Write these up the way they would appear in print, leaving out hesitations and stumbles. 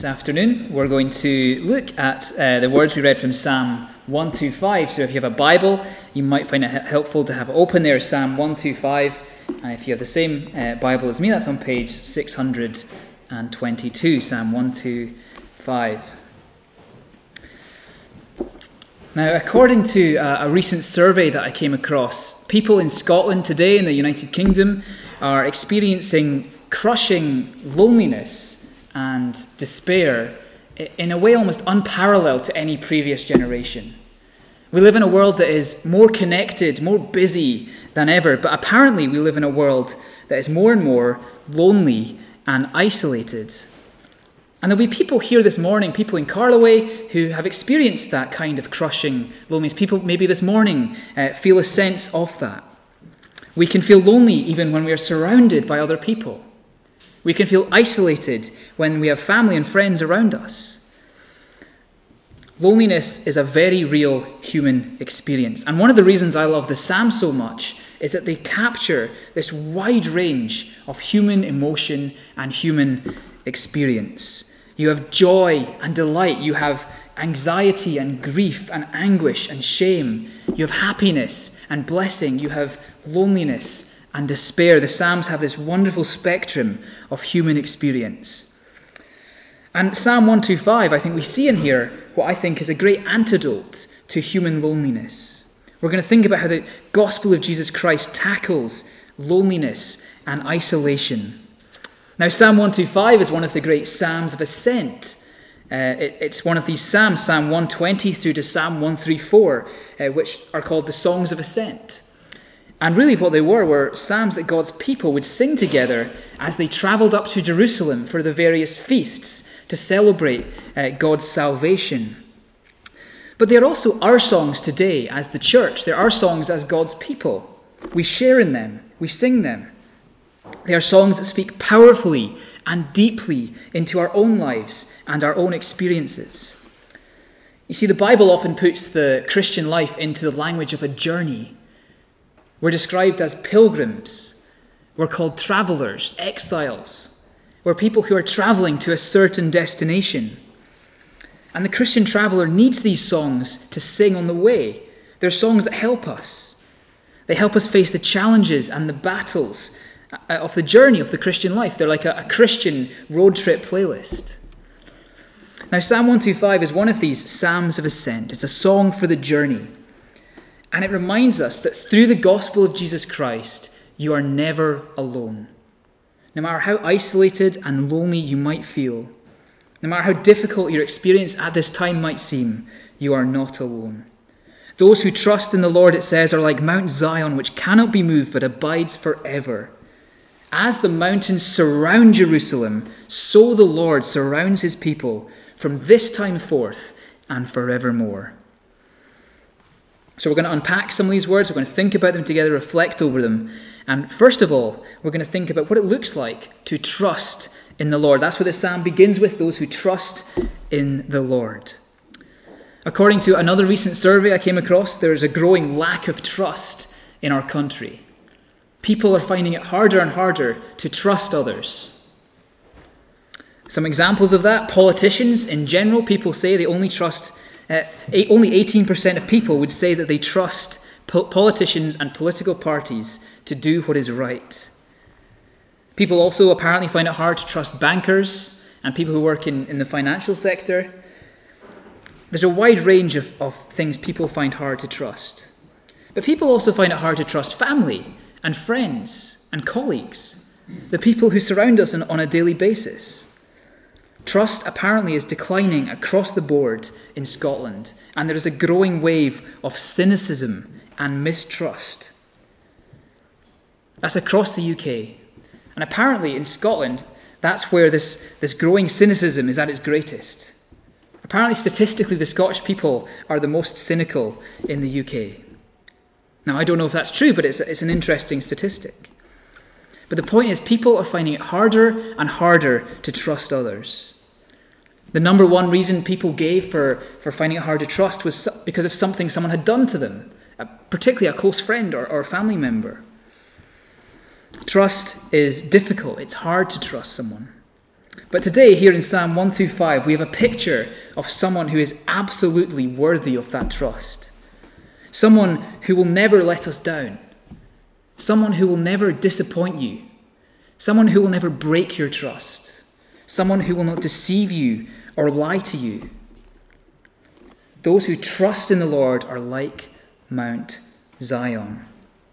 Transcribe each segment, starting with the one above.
This afternoon, we're going to look at the words we read from Psalm 125. So if you have a Bible, you might find it helpful to have it open there, Psalm 125. And if you have the same Bible as me, that's on page 622, Psalm 125. Now, according to a recent survey that I came across, people in Scotland today in the United Kingdom are experiencing crushing loneliness and despair in a way almost unparalleled to any previous generation. We live in a world that is more connected, more busy than ever, but apparently we live in a world that is more and more lonely and isolated. And there'll be people here this morning, people in Carloway, who have experienced that kind of crushing loneliness. People maybe this morning feel a sense of that. We can feel lonely even when we are surrounded by other people. We can feel isolated when we have family and friends around us. Loneliness is a very real human experience. And one of the reasons I love the Psalms so much is that they capture this wide range of human emotion and human experience. You have joy and delight. You have anxiety and grief and anguish and shame. You have happiness and blessing. You have loneliness and despair. The Psalms have this wonderful spectrum of human experience. And Psalm 125, I think we see in here what I think is a great antidote to human loneliness. We're going to think about how the gospel of Jesus Christ tackles loneliness and isolation. Now, Psalm 125 is one of the great Psalms of Ascent. It's one of these Psalms, Psalm 120 through to Psalm 134, which are called the Songs of Ascent. And really what they were psalms that God's people would sing together as they travelled up to Jerusalem for the various feasts to celebrate God's salvation. But they are also our songs today as the church. They're our songs as God's people. We share in them. We sing them. They are songs that speak powerfully and deeply into our own lives and our own experiences. You see, the Bible often puts the Christian life into the language of a journey. We're described as pilgrims. We're called travelers, exiles. We're people who are traveling to a certain destination. And the Christian traveler needs these songs to sing on the way. They're songs that help us. They help us face the challenges and the battles of the journey of the Christian life. They're like a Christian road trip playlist. Now, Psalm 125 is one of these Psalms of Ascent. It's a song for the journey. And it reminds us that through the gospel of Jesus Christ, you are never alone. No matter how isolated and lonely you might feel, no matter how difficult your experience at this time might seem, you are not alone. Those who trust in the Lord, it says, are like Mount Zion, which cannot be moved but abides forever. As the mountains surround Jerusalem, so the Lord surrounds his people from this time forth and forevermore. So we're going to unpack some of these words. We're going to think about them together, reflect over them. And first of all, we're going to think about what it looks like to trust in the Lord. That's what the psalm begins with, those who trust in the Lord. According to another recent survey I came across, there is a growing lack of trust in our country. People are finding it harder and harder to trust others. Some examples of that: politicians in general, people say they only trust only 18% of people would say that they trust politicians and political parties to do what is right. People also apparently find it hard to trust bankers and people who work in the financial sector. There's a wide range of things people find hard to trust. But people also find it hard to trust family and friends and colleagues, the people who surround us on a daily basis. Trust apparently is declining across the board in Scotland, and there is a growing wave of cynicism and mistrust. That's across the UK. And apparently in Scotland, that's where this growing cynicism is at its greatest. Apparently statistically, the Scottish people are the most cynical in the UK. Now, I don't know if that's true, but it's an interesting statistic. But the point is, people are finding it harder and harder to trust others. The number one reason people gave for finding it hard to trust was because of something someone had done to them, particularly a close friend or a family member. Trust is difficult. It's hard to trust someone. But today, here in Psalm 125, we have a picture of someone who is absolutely worthy of that trust. Someone who will never let us down. Someone who will never disappoint you. Someone who will never break your trust. Someone who will not deceive you or lie to you. Those who trust in the Lord are like Mount Zion.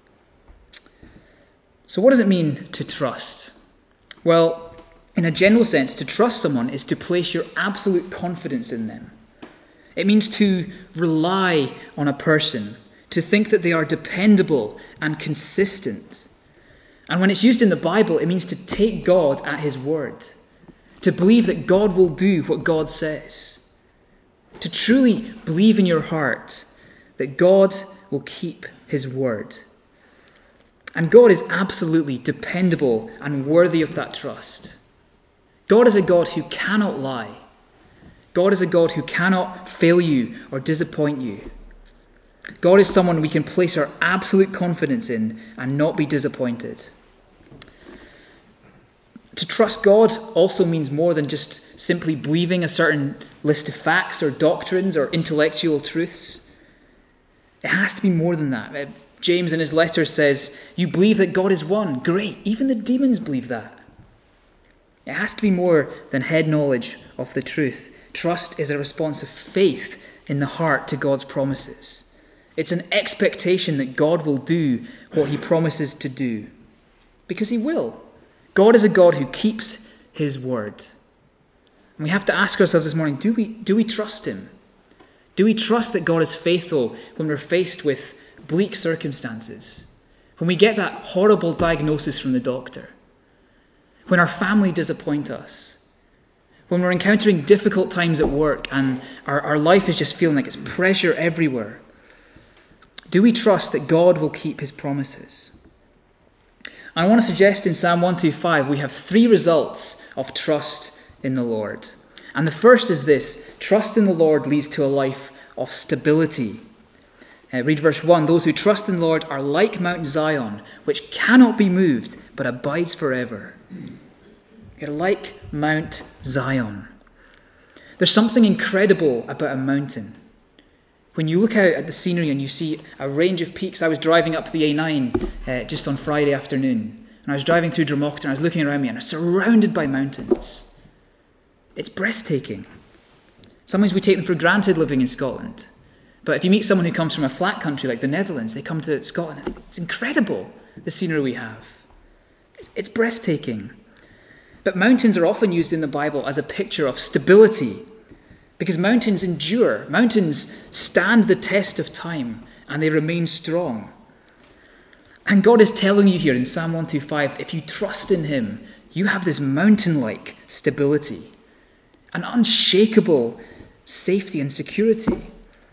So what does it mean to trust? Well, in a general sense, to trust someone is to place your absolute confidence in them. It means to rely on a person, to think that they are dependable and consistent. And when it's used in the Bible, it means to take God at his word, to believe that God will do what God says, to truly believe in your heart that God will keep his word. And God is absolutely dependable and worthy of that trust. God is a God who cannot lie. God is a God who cannot fail you or disappoint you. God is someone we can place our absolute confidence in and not be disappointed. To trust God also means more than just simply believing a certain list of facts or doctrines or intellectual truths. It has to be more than that. James in his letter says, you believe that God is one. Great. Even the demons believe that. It has to be more than head knowledge of the truth. Trust is a response of faith in the heart to God's promises. It's an expectation that God will do what he promises to do. Because he will. God is a God who keeps his word. And we have to ask ourselves this morning, do we trust him? Do we trust that God is faithful when we're faced with bleak circumstances? When we get that horrible diagnosis from the doctor? When our family disappoint us? When we're encountering difficult times at work and our life is just feeling like it's pressure everywhere? Do we trust that God will keep his promises? And I want to suggest in Psalm 125 we have 3 results of trust in the Lord. And the first is this: trust in the Lord leads to a life of stability. Read verse 1. Those who trust in the Lord are like Mount Zion, which cannot be moved, but abides forever. You're like Mount Zion. There's something incredible about a mountain. When you look out at the scenery and you see a range of peaks. I was driving up the A9 just on Friday afternoon. And I was driving through Dromochta and I was looking around me and I was surrounded by mountains. It's breathtaking. Sometimes we take them for granted living in Scotland. But if you meet someone who comes from a flat country like the Netherlands, they come to Scotland. It's incredible, the scenery we have. It's breathtaking. But mountains are often used in the Bible as a picture of stability, because mountains endure. Mountains stand the test of time and they remain strong. And God is telling you here in Psalm 125, if you trust in him, you have this mountain-like stability, an unshakable safety and security.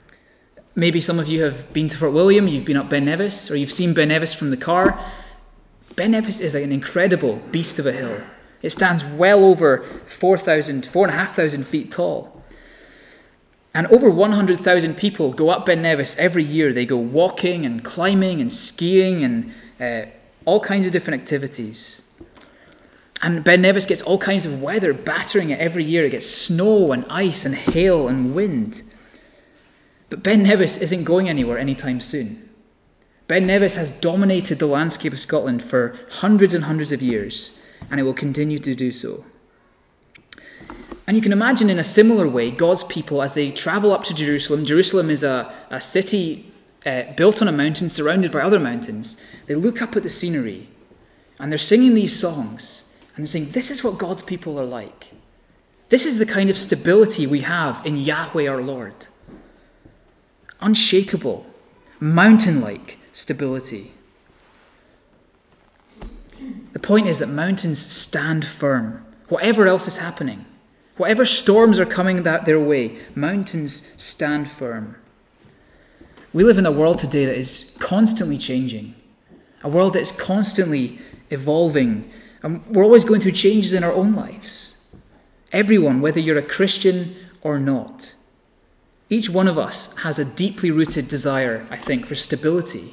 Maybe some of you have been to Fort William, you've been up Ben Nevis, or you've seen Ben Nevis from the car. Ben Nevis is an incredible beast of a hill. It stands well over 4,500 feet tall. And over 100,000 people go up Ben Nevis every year. They go walking and climbing and skiing and all kinds of different activities. And Ben Nevis gets all kinds of weather battering it every year. It gets snow and ice and hail and wind. But Ben Nevis isn't going anywhere anytime soon. Ben Nevis has dominated the landscape of Scotland for hundreds and hundreds of years, and it will continue to do so. And you can imagine in a similar way, God's people, as they travel up to Jerusalem. Jerusalem is a city built on a mountain, surrounded by other mountains. They look up at the scenery, and they're singing these songs, and they're saying, this is what God's people are like. This is the kind of stability we have in Yahweh our Lord. Unshakable, mountain-like stability. The point is that mountains stand firm. Whatever else is happening, whatever storms are coming their way, mountains stand firm. We live in a world today that is constantly changing, a world that is constantly evolving, and we're always going through changes in our own lives. Everyone, whether you're a Christian or not, each one of us has a deeply rooted desire, I think, for stability.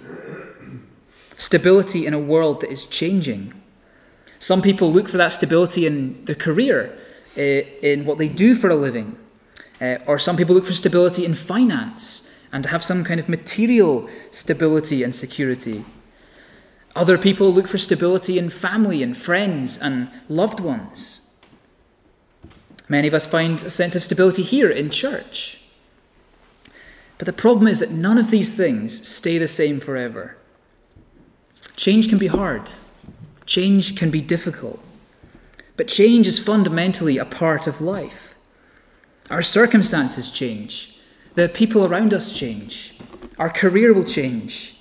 Stability in a world that is changing. Some people look for that stability in their career. in what they do for a living. Or some people look for stability in finance and to have some kind of material stability and security. Other people look for stability in family and friends and loved ones. Many of us find a sense of stability here in church. But the problem is that none of these things stay the same forever. Change can be hard. Change can be difficult. But change is fundamentally a part of life. Our circumstances change. The people around us change. Our career will change.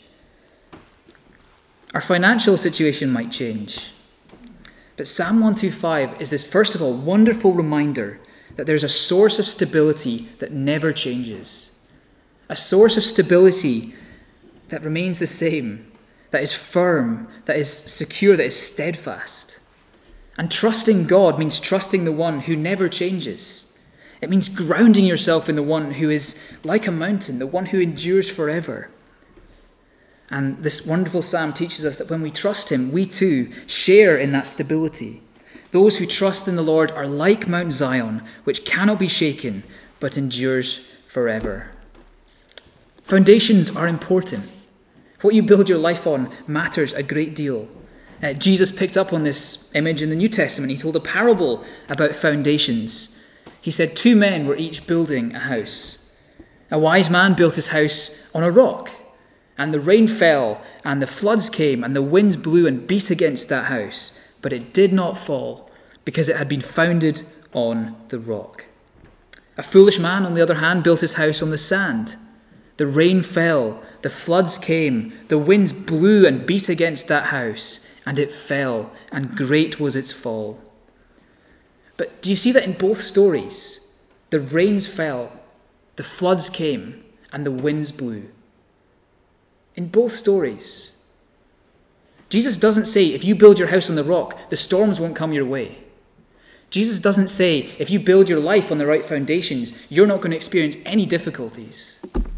Our financial situation might change. But Psalm 125 is this, first of all, wonderful reminder that there's a source of stability that never changes. A source of stability that remains the same, that is firm, that is secure, that is steadfast. And trusting God means trusting the one who never changes. It means grounding yourself in the one who is like a mountain, the one who endures forever. And this wonderful psalm teaches us that when we trust him, we too share in that stability. Those who trust in the Lord are like Mount Zion, which cannot be shaken, but endures forever. Foundations are important. What you build your life on matters a great deal. Jesus picked up on this image in the New Testament. He told a parable about foundations. He said 2 men were each building a house. A wise man built his house on a rock. And the rain fell, and the floods came, and the winds blew and beat against that house. But it did not fall, because it had been founded on the rock. A foolish man, on the other hand, built his house on the sand. The rain fell, the floods came, the winds blew and beat against that house, and it fell, and great was its fall. But do you see that in both stories? The rains fell, the floods came, and the winds blew. In both stories. Jesus doesn't say, if you build your house on the rock, the storms won't come your way. Jesus doesn't say, if you build your life on the right foundations, you're not going to experience any difficulties.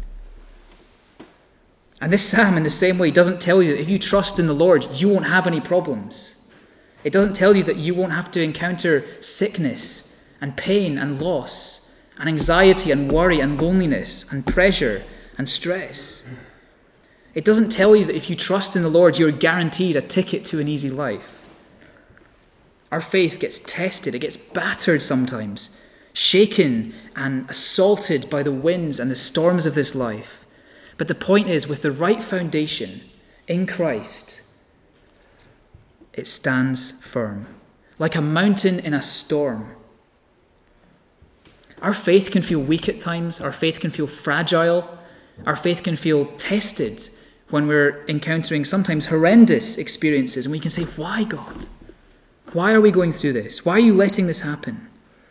And this psalm, in the same way, doesn't tell you that if you trust in the Lord, you won't have any problems. It doesn't tell you that you won't have to encounter sickness and pain and loss and anxiety and worry and loneliness and pressure and stress. It doesn't tell you that if you trust in the Lord, you're guaranteed a ticket to an easy life. Our faith gets tested, it gets battered sometimes, shaken and assaulted by the winds and the storms of this life. But the point is, with the right foundation in Christ, it stands firm, like a mountain in a storm. Our faith can feel weak at times, our faith can feel fragile, our faith can feel tested when we're encountering sometimes horrendous experiences, and we can say, why, God? Why are we going through this? Why are you letting this happen?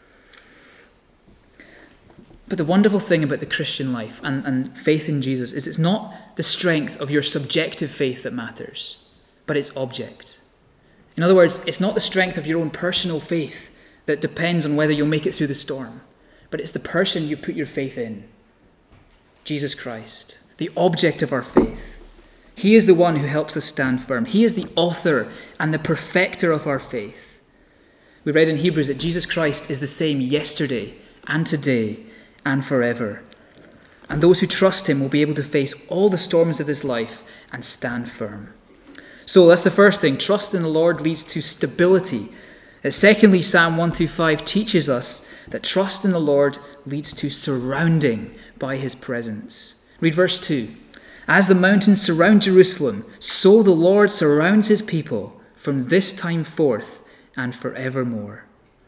But the wonderful thing about the Christian life and faith in Jesus is it's not the strength of your subjective faith that matters, but its object. In other words, it's not the strength of your own personal faith that depends on whether you'll make it through the storm, but it's the person you put your faith in, Jesus Christ, the object of our faith. He is the one who helps us stand firm. He is the author and the perfecter of our faith. We read in Hebrews that Jesus Christ is the same yesterday and today and forever. And those who trust him will be able to face all the storms of this life and stand firm. So that's the first thing. Trust in the Lord leads to stability. Secondly, Psalm 125 teaches us that trust in the Lord leads to surrounding by his presence. Read verse 2. As the mountains surround Jerusalem, so the Lord surrounds his people from this time forth and forevermore.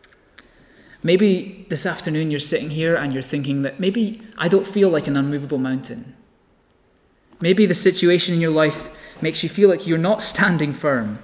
Maybe this afternoon you're sitting here and you're thinking that maybe I don't feel like an unmovable mountain. Maybe the situation in your life makes you feel like you're not standing firm.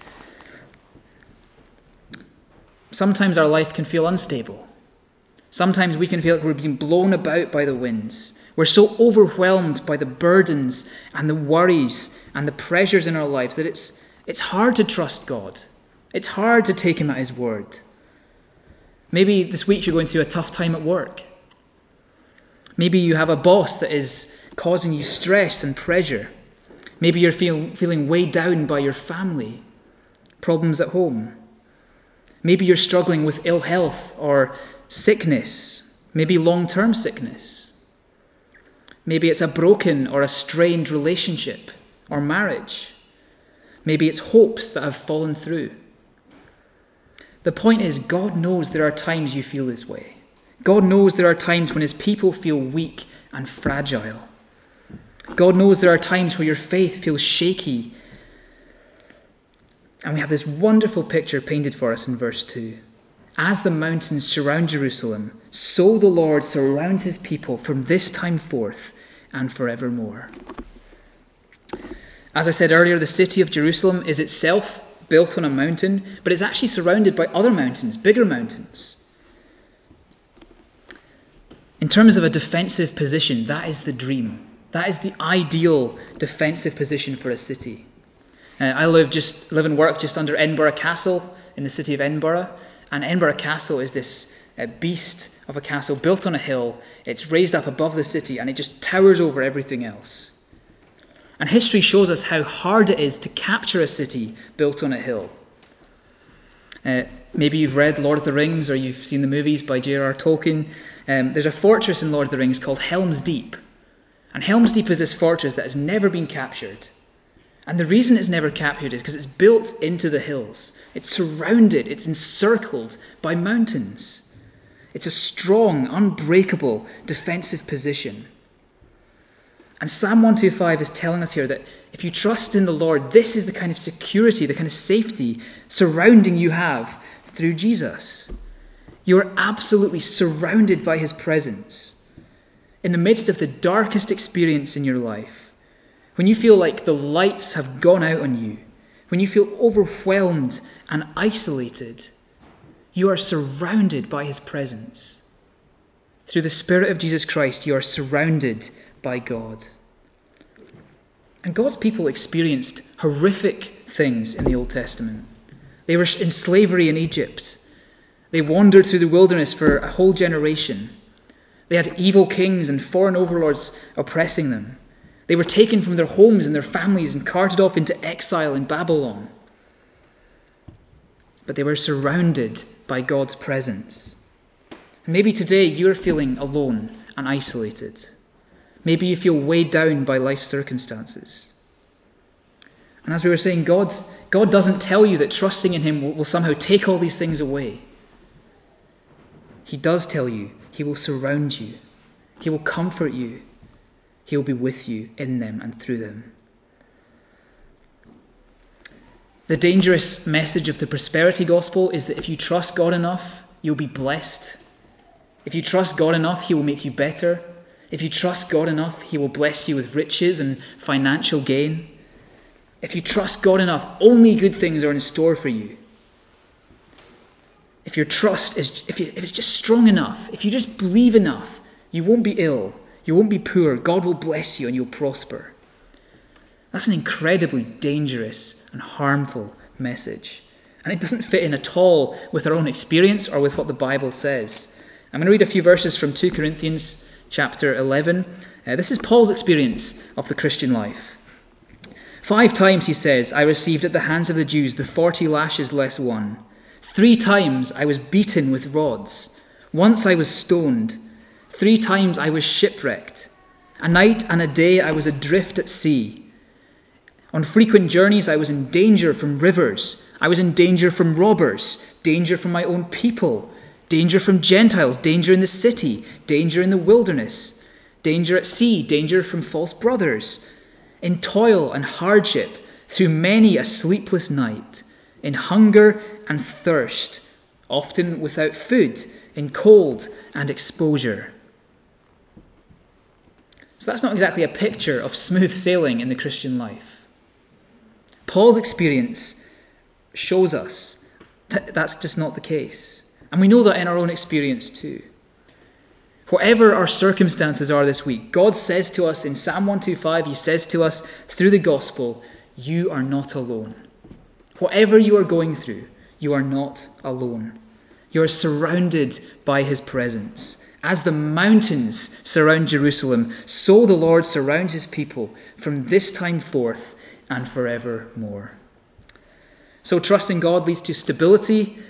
Sometimes our life can feel unstable. Sometimes we can feel like we're being blown about by the winds. We're so overwhelmed by the burdens and the worries and the pressures in our lives that it's hard to trust God. It's hard to take him at his word. Maybe this week you're going through a tough time at work. Maybe you have a boss that is causing you stress and pressure. Maybe you're feeling weighed down by your family, problems at home. Maybe you're struggling with ill health or sickness, maybe long-term sickness. Maybe it's a broken or a strained relationship or marriage. Maybe it's hopes that have fallen through. The point is, God knows there are times you feel this way. God knows there are times when his people feel weak and fragile. God knows there are times where your faith feels shaky. And we have this wonderful picture painted for us in verse 2. As the mountains surround Jerusalem, so the Lord surrounds his people from this time forth and forevermore. As I said earlier, the city of Jerusalem is itself built on a mountain, but it's actually surrounded by other mountains, bigger mountains. In terms of a defensive position, that is the dream. That is the ideal defensive position for a city. I live and work just under Edinburgh Castle in the city of Edinburgh. And Edinburgh Castle is this beast of a castle built on a hill. It's raised up above the city and it just towers over everything else. And history shows us how hard it is to capture a city built on a hill. Maybe you've read Lord of the Rings or you've seen the movies by J.R.R. Tolkien. There's a fortress in Lord of the Rings called Helm's Deep. And Helm's Deep is this fortress that has never been captured. And the reason it's never captured is because it's built into the hills. It's surrounded, it's encircled by mountains. It's a strong, unbreakable defensive position. And Psalm 125 is telling us here that if you trust in the Lord, this is the kind of security, the kind of safety surrounding you have through Jesus. You are absolutely surrounded by his presence. In the midst of the darkest experience in your life, when you feel like the lights have gone out on you, when you feel overwhelmed and isolated, you are surrounded by his presence. Through the Spirit of Jesus Christ, you are surrounded by God. And God's people experienced horrific things in the Old Testament. They were in slavery in Egypt. They wandered through the wilderness for a whole generation. They had evil kings and foreign overlords oppressing them. They were taken from their homes and their families and carted off into exile in Babylon. But they were surrounded by God's presence. And maybe today you're feeling alone and isolated. Maybe you feel weighed down by life circumstances. And as we were saying, God doesn't tell you that trusting in him will somehow take all these things away. He does tell you he will surround you. He will comfort you. He will be with you in them and through them. The dangerous message of the prosperity gospel is that if you trust God enough, you'll be blessed. If you trust God enough, he will make you better. If you trust God enough, he will bless you with riches and financial gain. If you trust God enough, only good things are in store for you. If your trust is, if it's just strong enough, if you just believe enough, you won't be ill, you won't be poor, God will bless you and you'll prosper. That's an incredibly dangerous and harmful message. And it doesn't fit in at all with our own experience or with what the Bible says. I'm going to read a few verses from 2 Corinthians chapter 11. This is Paul's experience of the Christian life. 5 times, he says, I received at the hands of the Jews the 40 lashes less one. 3 times I was beaten with rods. Once I was stoned. 3 times I was shipwrecked. A night and a day I was adrift at sea. On frequent journeys I was in danger from rivers. I was in danger from robbers, danger from my own people, danger from Gentiles, danger in the city, danger in the wilderness, danger at sea, danger from false brothers, in toil and hardship, through many a sleepless night, in hunger and thirst, often without food, in cold and exposure. So that's not exactly a picture of smooth sailing in the Christian life. Paul's experience shows us that that's just not the case. And we know that in our own experience too. Whatever our circumstances are this week, God says to us in Psalm 125, he says to us through the gospel, you are not alone. Whatever you are going through, you are not alone. You are surrounded by his presence. As the mountains surround Jerusalem, so the Lord surrounds his people from this time forth and forevermore. So trusting God leads to stability,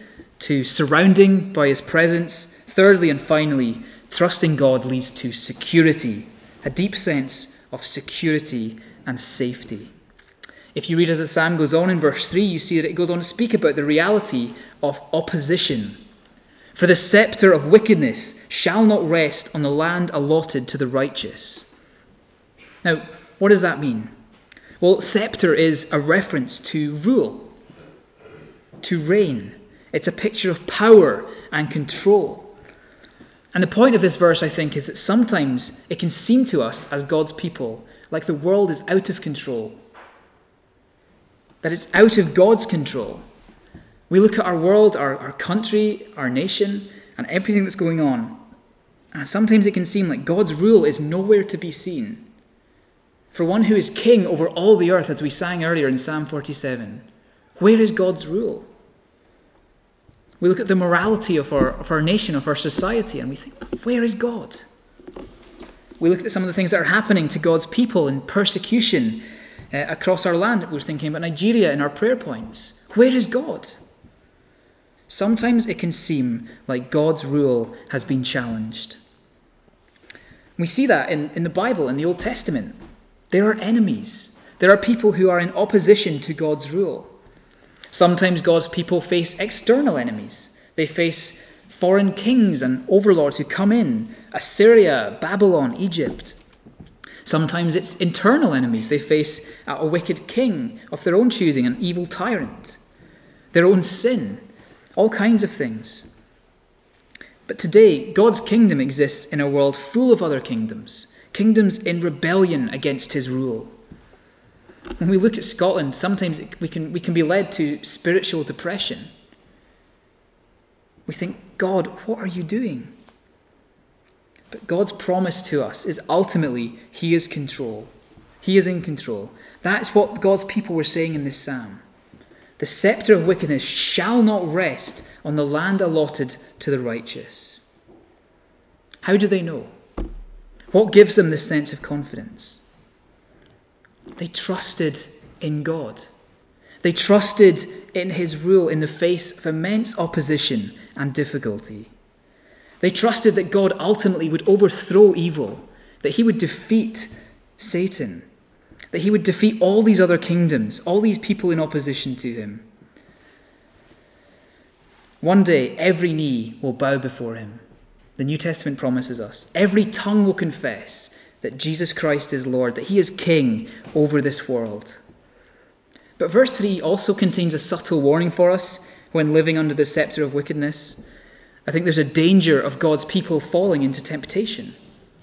to surrounding by his presence. Thirdly and finally, trusting God leads to security, a deep sense of security and safety. If you read as the psalm goes on in verse 3, you see that it goes on to speak about the reality of opposition. For the scepter of wickedness shall not rest on the land allotted to the righteous. Now, what does that mean? Well, scepter is a reference to rule, to reign. It's a picture of power and control. And the point of this verse, I think, is that sometimes it can seem to us as God's people like the world is out of control, that it's out of God's control. We look at our world, our country, our nation, and everything that's going on, and sometimes it can seem like God's rule is nowhere to be seen. For one who is king over all the earth, as we sang earlier in Psalm 47, where is God's rule? We look at the morality of our nation, of our society, and we think, where is God? We look at some of the things that are happening to God's people in persecution across our land. We're thinking about Nigeria in our prayer points. Where is God? Sometimes it can seem like God's rule has been challenged. We see that in the Bible, in the Old Testament. There are enemies. There are people who are in opposition to God's rule. Sometimes God's people face external enemies. They face foreign kings and overlords who come in, Assyria, Babylon, Egypt. Sometimes it's internal enemies. They face a wicked king of their own choosing, an evil tyrant, their own sin, all kinds of things. But today, God's kingdom exists in a world full of other kingdoms, kingdoms in rebellion against his rule. When we look at Scotland, sometimes we can be led to spiritual depression. We think, God, what are you doing? But God's promise to us is ultimately he is control. He is in control. That's what God's people were saying in this psalm. The scepter of wickedness shall not rest on the land allotted to the righteous. How do they know? What gives them this sense of confidence? They trusted in God. They trusted in his rule in the face of immense opposition and difficulty. They trusted that God ultimately would overthrow evil, that he would defeat Satan, that he would defeat all these other kingdoms, all these people in opposition to him. One day, every knee will bow before him. The New Testament promises us. Every tongue will confess that Jesus Christ is Lord, that he is king over this world. But verse 3 also contains a subtle warning for us when living under the scepter of wickedness. I think there's a danger of God's people falling into temptation.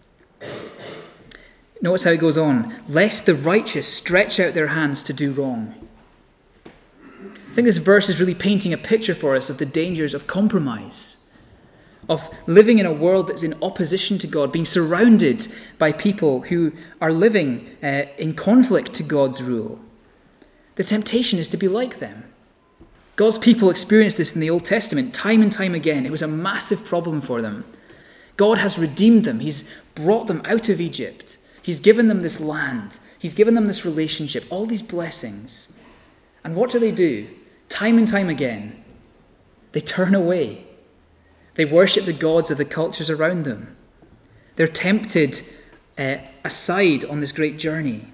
Notice how it goes on. Lest the righteous stretch out their hands to do wrong. I think this verse is really painting a picture for us of the dangers of compromise, of living in a world that's in opposition to God, being surrounded by people who are living in conflict to God's rule. The temptation is to be like them. God's people experienced this in the Old Testament time and time again. It was a massive problem for them. God has redeemed them. He's brought them out of Egypt. He's given them this land. He's given them this relationship, all these blessings. And what do? Time and time again, they turn away. They worship the gods of the cultures around them. They're tempted aside on this great journey.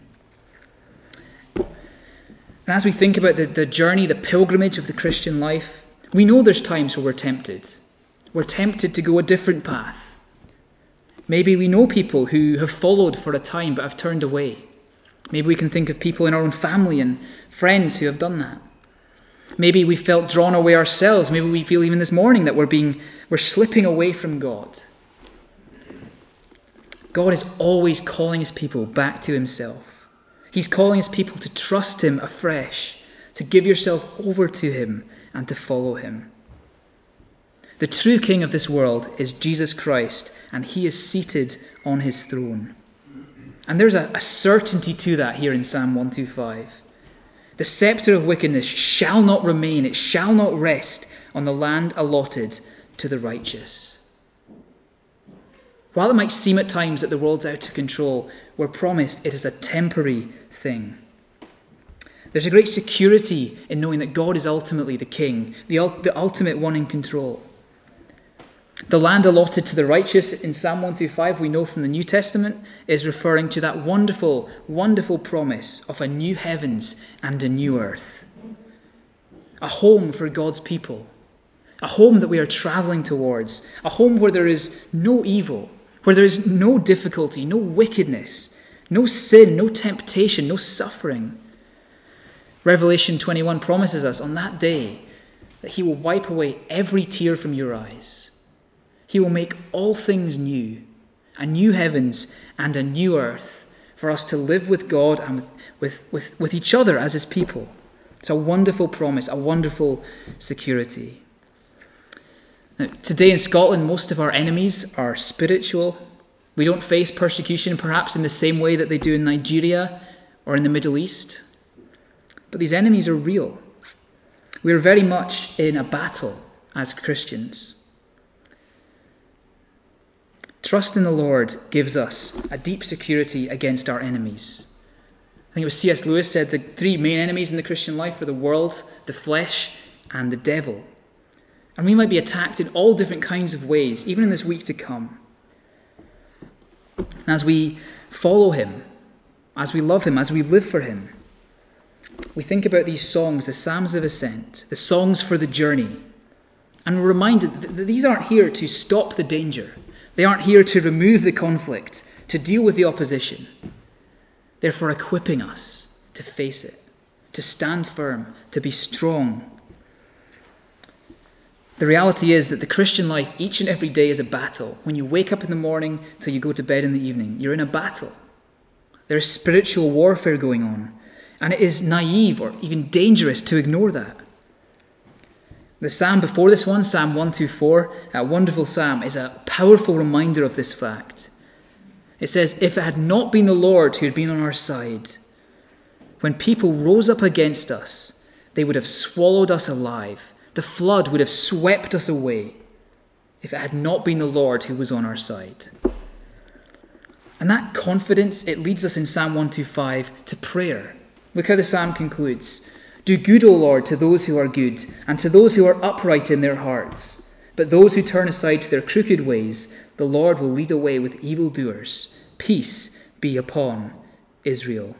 And as we think about the journey, the pilgrimage of the Christian life, we know there's times where we're tempted. We're tempted to go a different path. Maybe we know people who have followed for a time but have turned away. Maybe we can think of people in our own family and friends who have done that. Maybe we felt drawn away ourselves. Maybe we feel even this morning that we're slipping away from God. God is always calling his people back to himself. He's calling his people to trust him afresh, to give yourself over to him and to follow him. The true king of this world is Jesus Christ, and he is seated on his throne. And there's a certainty to that here in Psalm 125. The scepter of wickedness shall not remain, it shall not rest on the land allotted to the righteous. While it might seem at times that the world's out of control, we're promised it is a temporary thing. There's a great security in knowing that God is ultimately the king, the ultimate one in control. The land allotted to the righteous in Psalm 125, we know from the New Testament, is referring to that wonderful, wonderful promise of a new heavens and a new earth. A home for God's people. A home that we are traveling towards. A home where there is no evil, where there is no difficulty, no wickedness, no sin, no temptation, no suffering. Revelation 21 promises us on that day that he will wipe away every tear from your eyes. He will make all things new, a new heavens and a new earth for us to live with God and with each other as his people. It's a wonderful promise, a wonderful security. Now, today in Scotland, most of our enemies are spiritual. We don't face persecution perhaps in the same way that they do in Nigeria or in the Middle East. But these enemies are real. We are very much in a battle as Christians. Trust in the Lord gives us a deep security against our enemies. I think it was C.S. Lewis said the three main enemies in the Christian life are the world, the flesh, and the devil. And we might be attacked in all different kinds of ways, even in this week to come. And as we follow him, as we love him, as we live for him, we think about these songs, the Psalms of Ascent, the songs for the journey, and we're reminded that these aren't here to stop the danger. They aren't here to remove the conflict, to deal with the opposition. They're for equipping us to face it, to stand firm, to be strong. The reality is that the Christian life each and every day is a battle. When you wake up in the morning till you go to bed in the evening, you're in a battle. There is spiritual warfare going on, and it is naive or even dangerous to ignore that. The psalm before this one, Psalm 124, a wonderful psalm, is a powerful reminder of this fact. It says, if it had not been the Lord who had been on our side, when people rose up against us, they would have swallowed us alive. The flood would have swept us away if it had not been the Lord who was on our side. And that confidence, it leads us in Psalm 125 to prayer. Look how the psalm concludes. Do good, O Lord, to those who are good, and to those who are upright in their hearts. But those who turn aside to their crooked ways, the Lord will lead away with evildoers. Peace be upon Israel.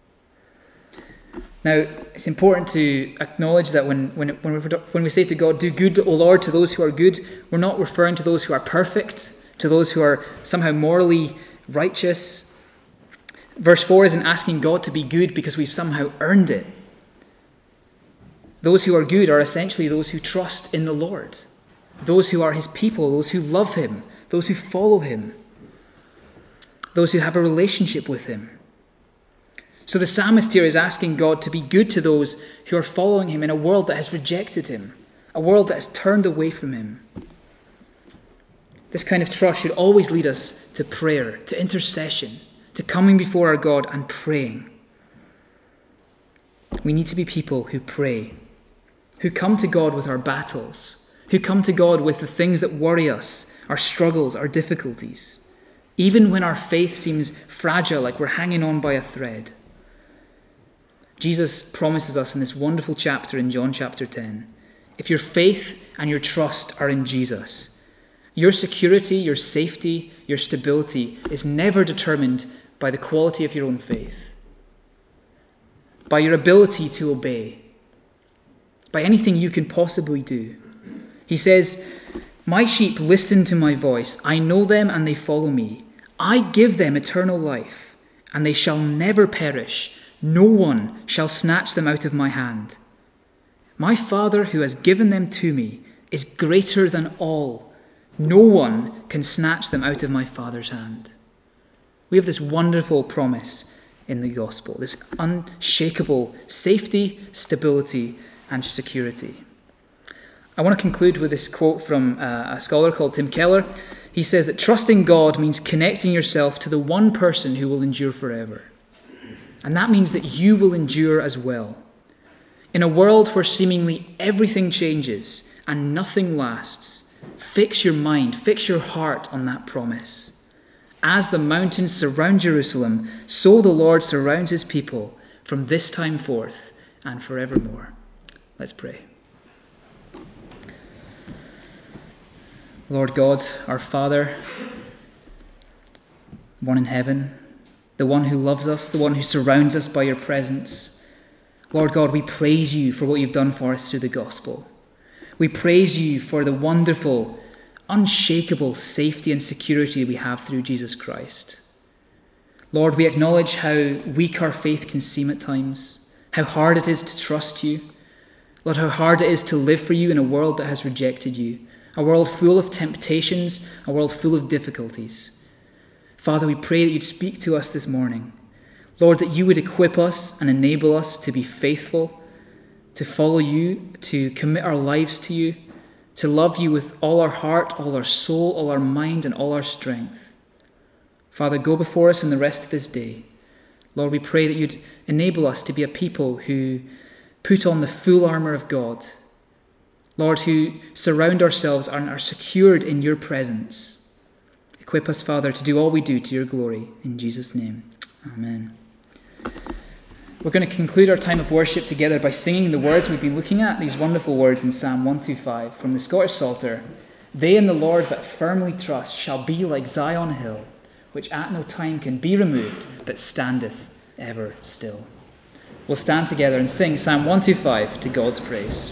Now, it's important to acknowledge that when we say to God, do good, O Lord, to those who are good, we're not referring to those who are perfect, to those who are somehow morally righteous. Verse 4 isn't asking God to be good because we've somehow earned it. Those who are good are essentially those who trust in the Lord, those who are his people, those who love him, those who follow him, those who have a relationship with him. So the psalmist here is asking God to be good to those who are following him in a world that has rejected him, a world that has turned away from him. This kind of trust should always lead us to prayer, to intercession, to coming before our God and praying. We need to be people who pray, who come to God with our battles, who come to God with the things that worry us, our struggles, our difficulties, even when our faith seems fragile, like we're hanging on by a thread. Jesus promises us in this wonderful chapter in John chapter 10, if your faith and your trust are in Jesus, your security, your safety, your stability is never determined by the quality of your own faith, by your ability to obey, by anything you can possibly do. He says, my sheep listen to my voice. I know them and they follow me. I give them eternal life, and they shall never perish. No one shall snatch them out of my hand. My Father who has given them to me is greater than all. No one can snatch them out of my Father's hand. We have this wonderful promise in the gospel, this unshakable safety, stability, and security. I want to conclude with this quote from a scholar called Tim Keller. He says that trusting God means connecting yourself to the one person who will endure forever. And that means that you will endure as well. In a world where seemingly everything changes and nothing lasts, fix your mind, fix your heart on that promise. As the mountains surround Jerusalem, so the Lord surrounds his people from this time forth and forevermore. Let's pray. Lord God, our Father, one in heaven, the one who loves us, the one who surrounds us by your presence. Lord God, we praise you for what you've done for us through the gospel. We praise you for the wonderful, unshakable safety and security we have through Jesus Christ. Lord, we acknowledge how weak our faith can seem at times, how hard it is to trust you. Lord, how hard it is to live for you in a world that has rejected you, a world full of temptations, a world full of difficulties. Father, we pray that you'd speak to us this morning. Lord, that you would equip us and enable us to be faithful, to follow you, to commit our lives to you, to love you with all our heart, all our soul, all our mind, and all our strength. Father, go before us in the rest of this day. Lord, we pray that you'd enable us to be a people who put on the full armour of God. Lord, who surround ourselves and are secured in your presence. Equip us, Father, to do all we do to your glory. In Jesus' name, amen. We're going to conclude our time of worship together by singing the words we've been looking at, these wonderful words in Psalm 125 from the Scottish Psalter. They in the Lord that firmly trust shall be like Zion hill, which at no time can be removed, but standeth ever still. We'll stand together and sing Psalm 125 to God's praise.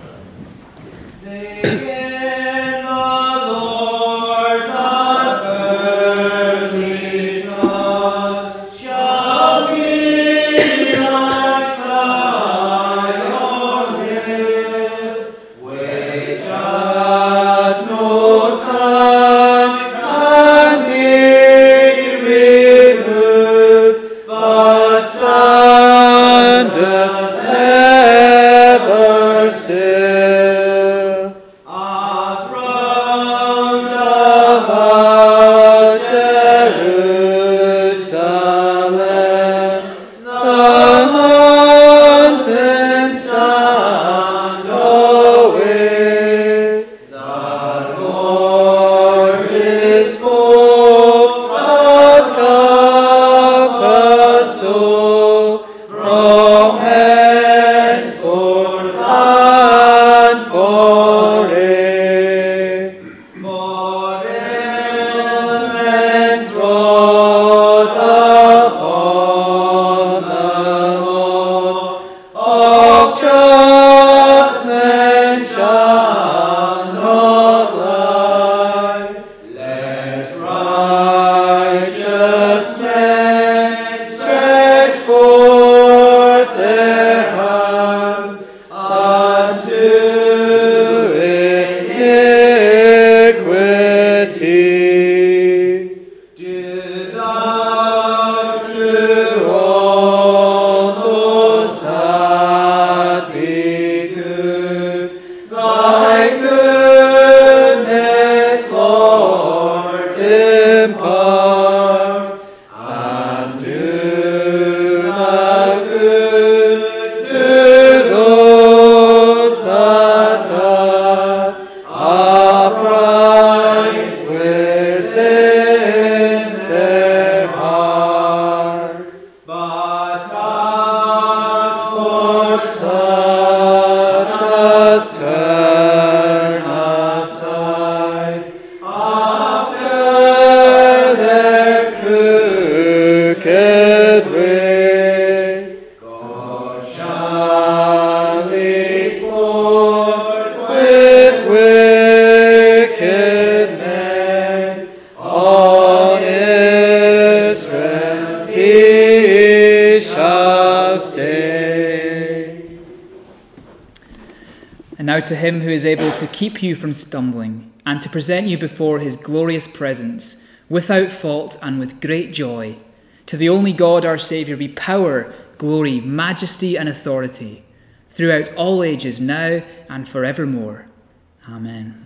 And now to him who is able to keep you from stumbling and to present you before his glorious presence without fault and with great joy, to the only God our Saviour be power, glory, majesty and authority throughout all ages, now and forevermore. Amen.